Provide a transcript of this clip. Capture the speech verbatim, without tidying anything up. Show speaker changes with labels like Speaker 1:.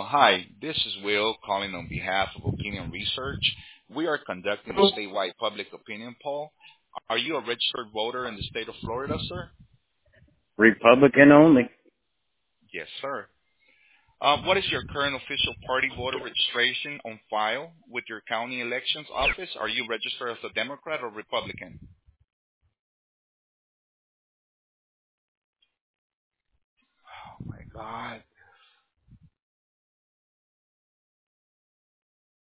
Speaker 1: Hi, this is Will calling on behalf of Opinion Research. We are conducting a statewide public opinion poll. Are you a registered voter in the state of Florida, sir?
Speaker 2: Republican only.
Speaker 1: Yes, sir. Uh, what is your current official party voter registration on file with your county elections office? Are you registered as a Democrat or Republican? Oh, my God.